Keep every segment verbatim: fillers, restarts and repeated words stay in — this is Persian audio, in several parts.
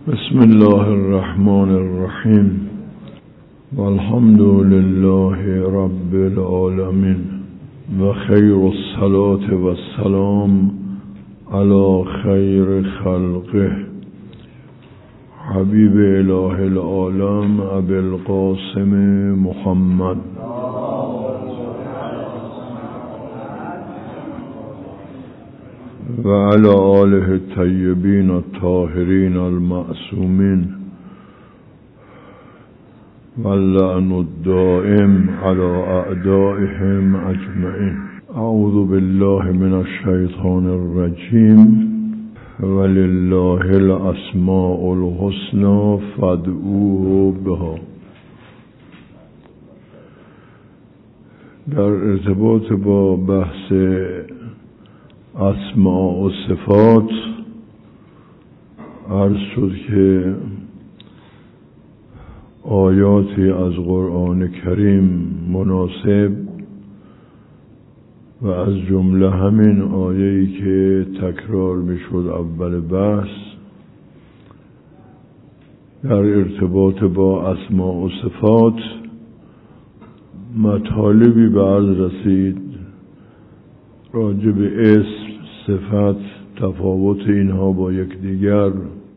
بسم الله الرحمن الرحیم والحمد لله رب العالمین و خیر الصلاة و السلام علی خیر خلقه حبیب اله العالم ابی القاسم محمد و علی آله الطیبین الطاهرین المعصومین واللعن الدائم علی اعدائهم اجمعین. اعوذ بالله من الشیطان الرجیم ولله الاسماء الحسنى فادعوه بها. در ارتباط با بحث اسماء و صفات عرض شد که آیاتی از قرآن کریم مناسب و از جمله همین آیه‌ای که تکرار میشد اول بحث در ارتباط با اسماء و صفات مطالبی به عرض رسید راجع به اسم، صفت، تفاوت اینها با یکدیگر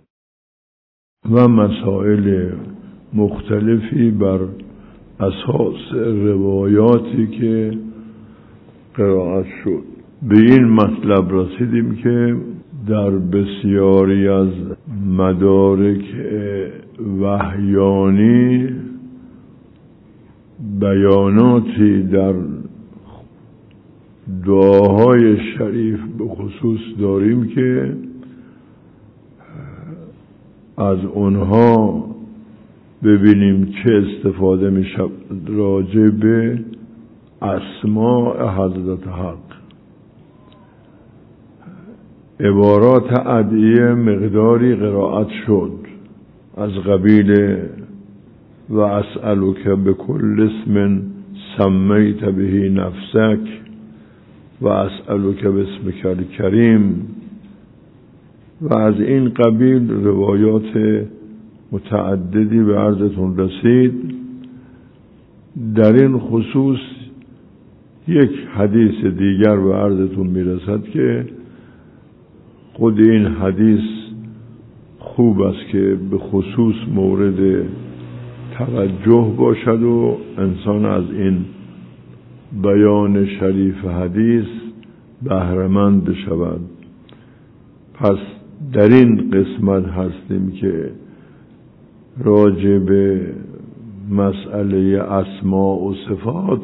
و مسائل مختلفی بر اساس روایاتی که قرائت شد. به این مطلب رسیدیم که در بسیاری از مدارک وحیانی بیاناتی در دعاهای شریف به خصوص داریم که از اونها ببینیم چه استفاده می شود راجع به اسماء حضرت حق. عبارات ادعیه مقداری قرائت شد از قبیل و اسألک بكل اسم سمیت به نفسک و اسألک باسمک الکریم و از این قبیل روایات متعددی به عرضتون رسید. در این خصوص یک حدیث دیگر به عرضتون میرسد که خود این حدیث خوب است که به خصوص مورد توجه باشد و انسان از این بیان شریف حدیث بهره‌مند بشود. پس در این قسمت هستیم که راجع به مسئله اسماء و صفات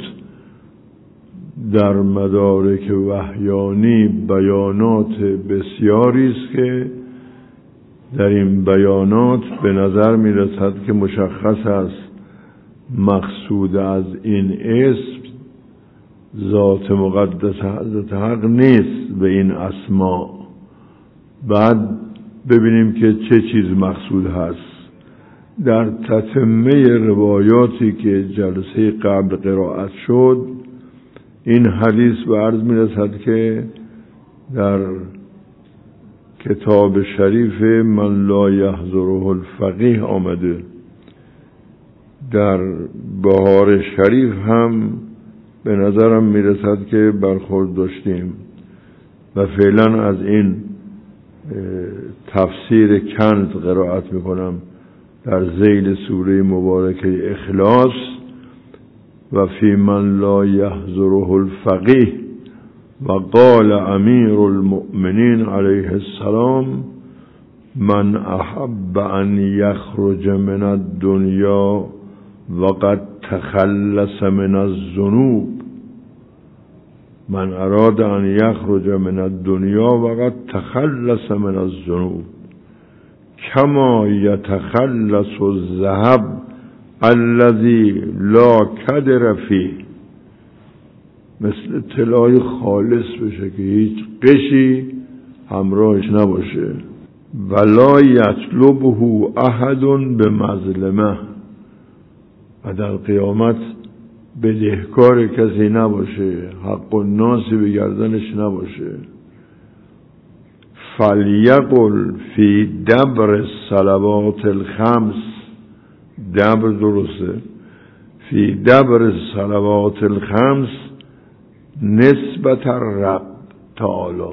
در مدارک وحیانی بیانات بسیاری است که در این بیانات به نظر می رسد که مشخص است مقصود از این اسم ذات مقدس حضرت حق نیست به این اسما. بعد ببینیم که چه چیز مقصود هست. در تتمه روایاتی که جلسه قبل قرائت شد این حدیث به عرض می رسد که در کتاب شریف من لا یحضره الفقیه آمده. در بهار شریف هم به نظرم می رسد که برخورد داشتیم و فعلا از این تفسیر کنز قرائت می کنم در ذیل سوره مبارکه اخلاص و فی من لا یحضره الفقیه و قال امیر المؤمنین علیه السلام من احب ان یخرج من الدنیا وقد تخلص من الذنوب من اراد ان یخرج من الدنیا وقد تخلص من الذنوب کما یتخلص الذهب الذی لا کدر فیه. مثل طلای خالص بشه که هیچ قشی همراهش نباشه. ولا یطلبه احد بمظلمه و در قیامت بدهکار کسی نباشه، حق الناس به گردنش نباشه. فلیقل فی دبر الصلوات الخمس، دبر درسته، فی دبر الصلوات الخمس نسبت الرب تعالی.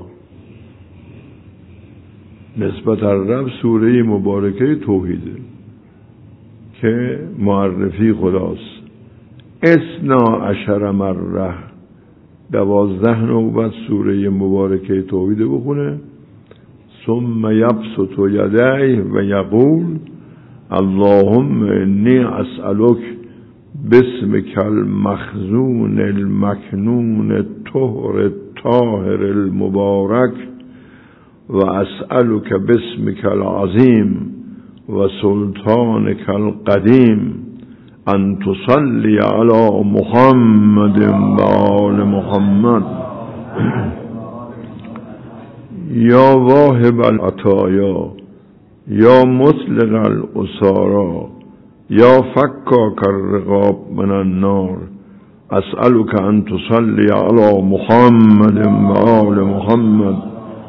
نسبت الرب سوره مبارکه توحیده که معرفی خداست. اثنا عشر مره، دوازده نوبت سوره مبارکه توحیده بخونه. ثم یبسط یدیه و یقول اللهم انی اسألک باسمک المخزون المکنون الطهر الطاهر المبارک و اسألک باسمک العظیم و سلطانک القدیم ان تصلی علی محمد و آل محمد یا واهب العطایا یا مطلق الاسارا یا فکاک الرقاب من النار اسألک ان تصلی علی محمد و آل محمد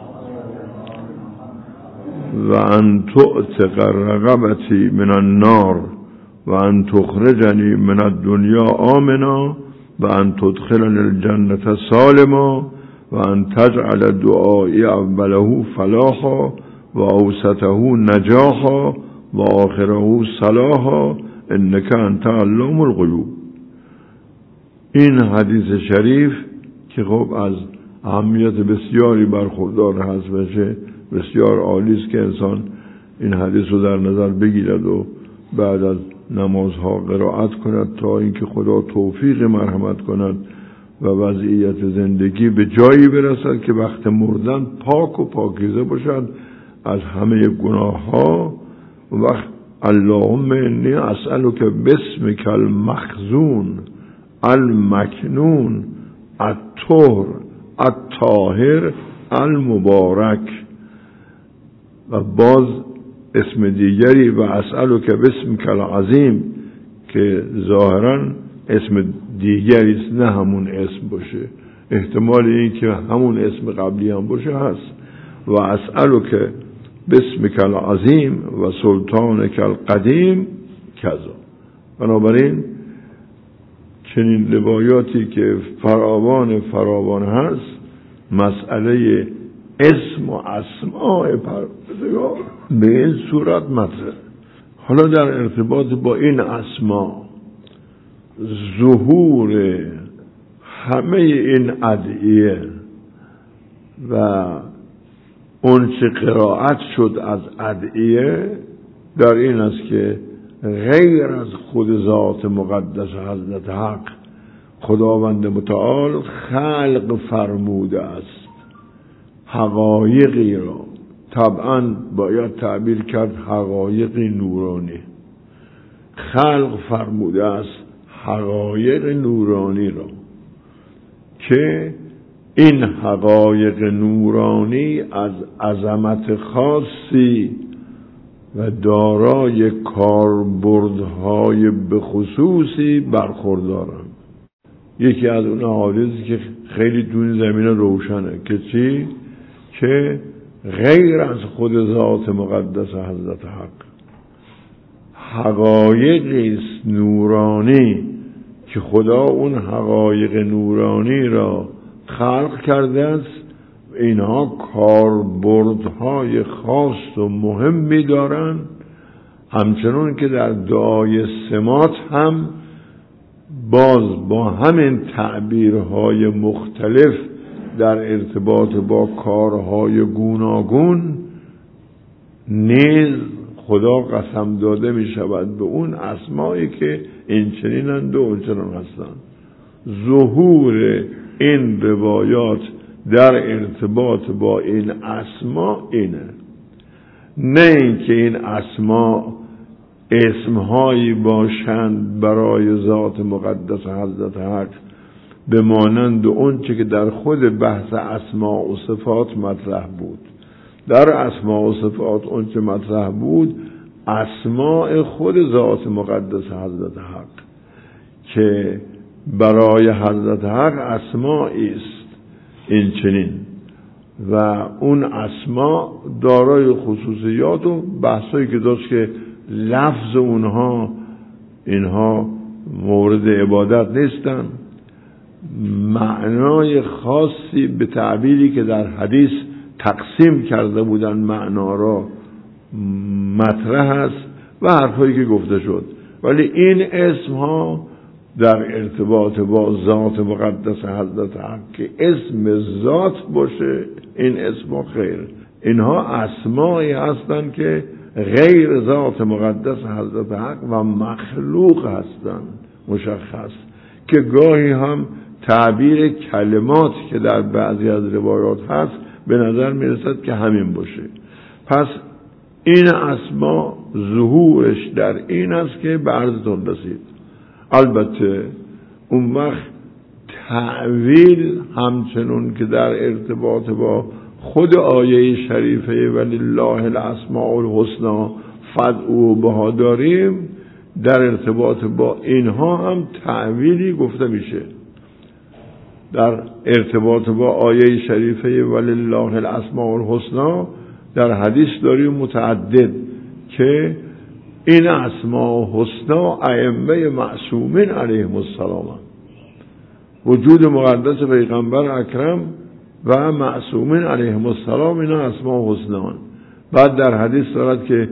و ان تعتق رقبتی من النار و ان تخرجنی من الدنیا آمنا و ان تدخلنی الجنة سالما و ان تجعل دعایی اوله فلاحا و اوسطه نجاحا و آخره صلاحا انک انت علام الغیوب. این حدیث شریف که خب از اهمیت بسیاری برخوردار هست بشه، بسیار عالی است که انسان این حدیث رو در نظر بگیرد و بعد از نمازها قرائت کند تا اینکه خدا توفیق مرحمت کند و وضعیت زندگی به جایی برسد که وقت مردن پاک و پاکیزه باشد از همه گناه ها. وقت اللهم انی اسألک باسمک المخزون المکنون الطهر الطاهر المبارک، و باز اسم دیگری و اسألک باسمک العظیم که ظاهرا اسم دیگری است نه همون اسم باشه، احتمال این که همون اسم قبلی هم باشه هست. و اسألک باسمک العظیم و سلطانک القدیم کذا. بنابراین چنین روایاتی که فراوان فراوان هست مسئله اسم و اسماء پروردگار به این صورت مطرح. حالا در ارتباط با این اسما ظهور همه این ادعیه و اون چه قرائت شد از ادعیه در این است که غیر از خود ذات مقدس حضرت حق خداوند متعال خلق فرموده است حقایقی را، طبعا باید تعبیر کرد حقایق نورانی، خلق فرموده است حقایق نورانی را که این حقایق نورانی از عظمت خاصی و دارای کاربردهای بخصوصی برخوردارند. یکی از اون حوادثی که خیلی تو این زمینه روشنه که چی؟ که غیر از خود ذات مقدس حضرت حق حقایقی است نورانی که خدا اون حقایق نورانی را خلق کرده است. اینها کاربردهای خاص و مهمی دارند، همچنان که در دعای سمات هم باز با همین تعبیرهای مختلف در ارتباط با کارهای گوناگون نیز خدا قسم داده می شود به اون اسمایی که این چنینند و اون چنان هستند. ظهور این روایات در ارتباط با این اسما اینه، نه اینکه این اسما اسمهایی باشند برای ذات مقدس حضرت حق به مانند اون چه که در خود بحث اسما و صفات مطرح بود. در اسما و صفات اون چه مطرح بود اسماء خود ذات مقدس حضرت حق که برای حضرت حق اسمائی است این چنین. و اون اسما دارای خصوصیات و بحثایی که داشت که لفظ اونها اینها مورد عبادت نیستن، معنای خاصی به تعبیری که در حدیث تقسیم کرده بودن معنا را مطرح است و حرفایی که گفته شد، ولی این اسم ها در ارتباط با ذات مقدس حضرت حق که اسم ذات باشه، این اسم خیر، اینها اسمایی هستند که غیر ذات مقدس حضرت حق و مخلوق هستند مشخص، که گاهی هم تعبیر کلمات که در بعضی از روایات هست به نظر میرسد که همین باشه. پس این اسما ظهورش در این است که به عرضتون رسید. البته اون وقت تعویل همچنون که در ارتباط با خود آیه شریفه ولله الاسماء الحسنی فادعوه بها داریم، در ارتباط با اینها هم تعویلی گفته میشه. در ارتباط با آیه شریفه ولله الاسماء الحسنی در حدیث داریم متعدد که این اسماء حسنا ائمه معصومین علیهم السلام، وجود مقدس پیغمبر اکرم و معصومین علیهم السلام اینا اسماء حسنا. بعد در حدیث دارد که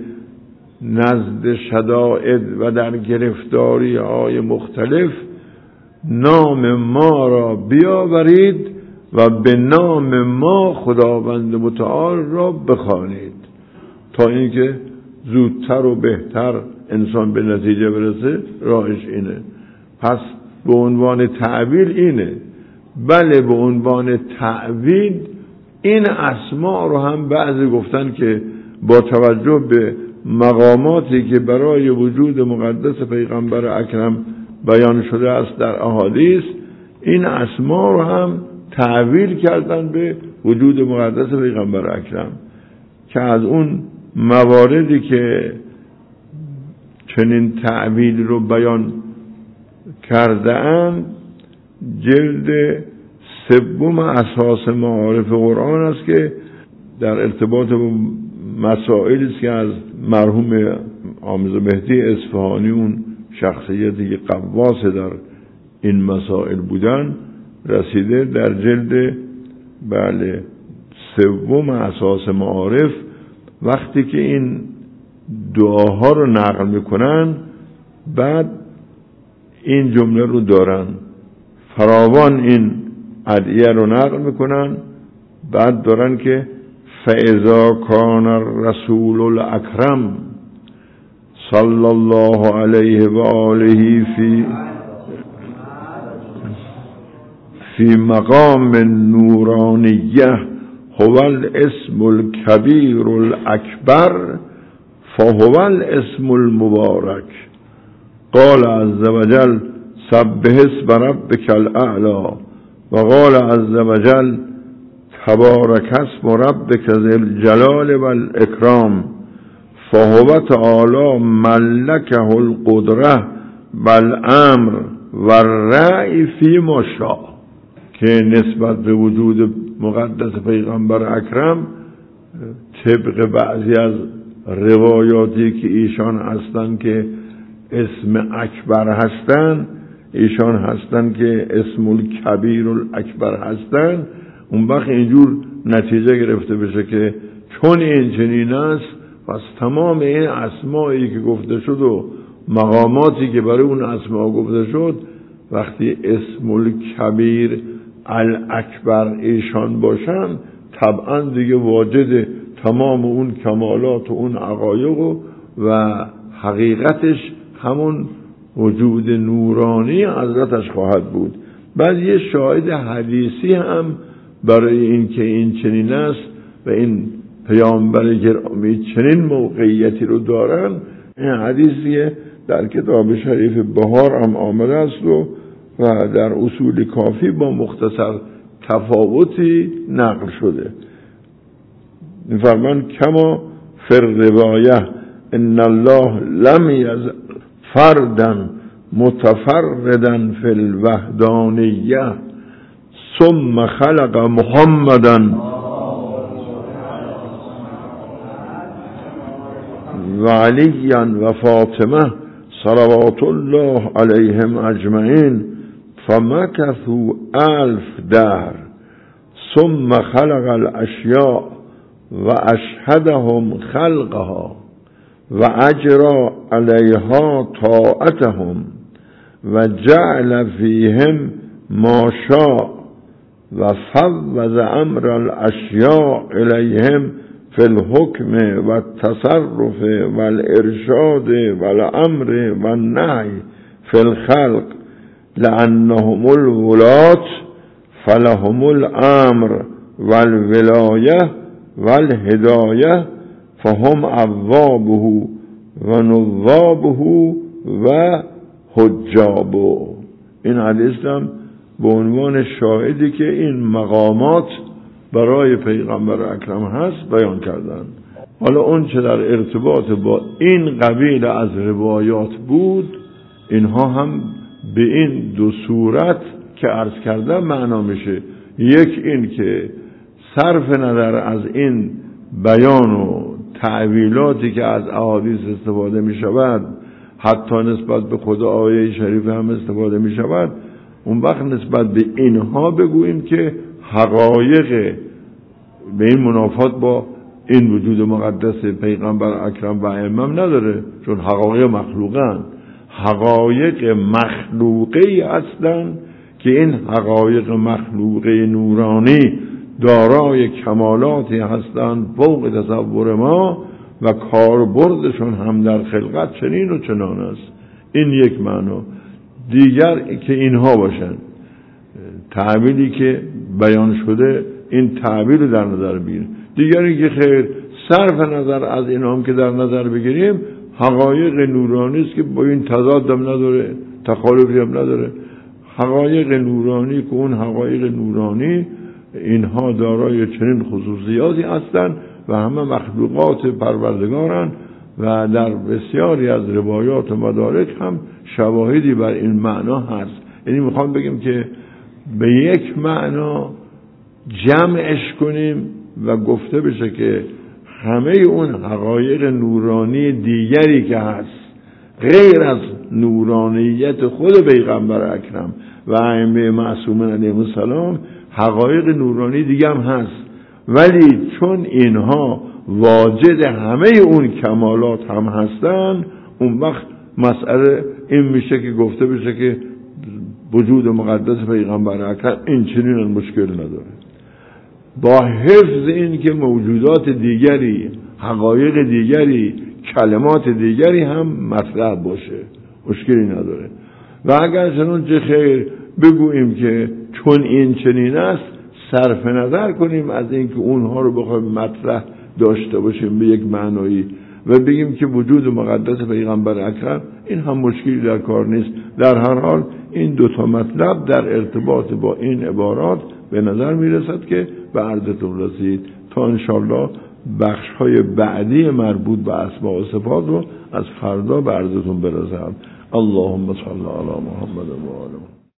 نزد شدائد و در گرفتاری های مختلف نام ما را بیاورید و به نام ما خداوند متعال را بخوانید تا اینکه زودتر و بهتر انسان به نتیجه برسه. راهش اینه. پس به عنوان تعبیر اینه. بله به عنوان تعبیر این اسماء رو هم بعضی گفتن که با توجه به مقاماتی که برای وجود مقدس پیغمبر اکرم بیان شده است در احادیث، این اسماء رو هم تعبیر کردن به وجود مقدس پیغمبر اکرم، که از اون مواردی که چنین تعبیر رو بیان کرده اند جلد سوم اساس معارف قرآن است که در ارتباط با مسائلی است که از مرحوم حامد مهدی اصفهانی، اون شخصیتی که قواس در این مسائل بودن، رسیده در جلد بله سوم اساس معارف. وقتی که این دعاها رو نقل میکنن بعد این جمله رو دارن، فراوان این ادعیه رو نقل میکنن، بعد دارن که فاذا کان الرسول الاکرم صلی الله علیه و آله فی فی مقام نورانیه هو الاسم الكبیر الاکبر فهو الاسم المبارک. قال عز وجل سبح اسم ربک الاعلی و قال عز وجل تبارک اسم ربک ذی الجلال والاکرام فهو تعالی ملکه القدره والامر والرأی فی ما شاء، که نسبت به وجود مقدس پیغمبر اکرم طبق بعضی از روایاتی که ایشان هستند که اسم اکبر هستند، ایشان هستند که اسم الکبیر الاکبر هستند، اون وقت اینجور نتیجه گرفته بشه که چون این چنین است پس تمام این اسمایی که گفته شد و مقاماتی که برای اون اسما گفته شد وقتی اسم الکبیر الاکبر ایشان باشن طبعا دیگه واجد تمام اون کمالات و اون حقایق و, و حقیقتش همون وجود نورانی حضرتش خواهد بود. بعد یه شاهد حدیثی هم برای این که این چنین است و این پیامبر گرامی چنین موقعیتی رو دارن، این حدیثی در کتاب شریف بهار هم آمده است و و در اصول کافی با مختصر تفاوتی نقل شده. می‌فرمایند کما فر روایه ان الله لم یزل فردا متفردا فی الوحدانیه ثم خلق محمدا و علیا و فاطمه صلوات الله علیهم اجمعین فمکثوا الف دهر ثم خلق الاشیاء و اشهدهم خلقها و اجرا علیها طاعتهم و جعل فیهم ما شاء و فوض امر الاشیاء الیهم فی الحکم و التصرف و الارشاد و الامر و النهی فی الخلق لانهم الولاة فلهم الامر و الولایه و الهدایه فهم عوابه و نوابه و حجابه. این حدیث هم به عنوان شاهدی که این مقامات برای پیغمبر اکرم هست بیان کردن. حالا اون چه در ارتباط با این قبیل از روایات بود، اینها هم به این دو صورت که عرض کردم معنا میشه. یک این که صرف نظر از این بیان و تعویلاتی که از احادیث استفاده می شود، حتی نسبت به خود آیه شریف هم استفاده می شود، اون وقت نسبت به اینها بگوییم که حقایق به این منافات با این وجود مقدس پیغمبر اکرم و ائمه نداره، چون حقایق مخلوقن. حقایق مخلوقی هستند که این حقایق مخلوقه نورانی دارای کمالاتی هستند فوق تصور ما و کاربردشون هم در خلقت چنین و چنان است. این یک معنا. دیگر که اینها باشن، تعبیری که بیان شده این تعبیر رو در نظر بگیریم. دیگری که خیر صرف نظر از اینها هم که در نظر بگیریم حقایق نورانی است که با این تضاد هم نداره، تخالفی هم نداره. حقایق نورانی که اون حقایق نورانی اینها دارای چنین خصوصیاتی هستند و همه مخلوقات پروردگارند و در بسیاری از روایات و مدارک هم شواهدی بر این معنا هست. یعنی میخوام بگم که به یک معنا جمعش کنیم و گفته بشه که همه اون حقایق نورانی دیگری که هست غیر از نورانیت خود پیغمبر اکرم و ائمه معصومین علیهم السلام حقایق نورانی دیگه هم هست، ولی چون اینها واجد همه اون کمالات هم هستن، اون وقت مسئله این میشه که گفته بشه که وجود مقدس پیغمبر اکرم این چنین مشکل نداره، با حفظ این که موجودات دیگری، حقایق دیگری، کلمات دیگری هم مطرح باشه، مشکلی نداره. و اگر چنانچه خیر بگوییم که چون این چنین است، صرف نظر کنیم از اینکه اونها رو بخوایم مطرح داشته باشیم به یک معنایی و بگیم که وجود مقدس پیغمبر اکرم، این هم مشکلی در کار نیست. در هر حال این دوتا مطلب در ارتباط با این عبارات به نظر میرسد که به عرضتون رسید. تا انشالله بخش های بعدی مربوط به اسماء و صفات رو از فردا به عرضتون برسم. اللهم صل علی محمد و آل محمد.